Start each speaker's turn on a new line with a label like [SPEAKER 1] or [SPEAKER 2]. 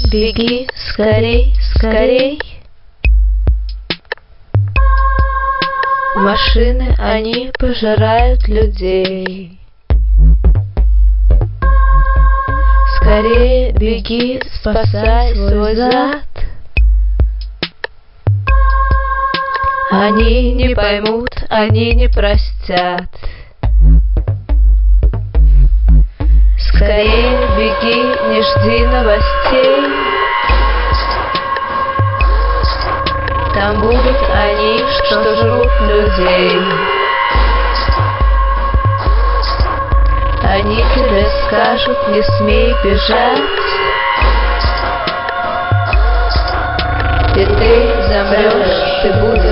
[SPEAKER 1] беги, скорей, скорей. Машины, они пожирают людей. Скорее беги, спасай свой зад. Они не поймут, они не простят. Скорее беги, не жди новостей. Там будут они, что жрут людей. Они тебе скажут, не смей бежать. И ты замрешь, ты будешь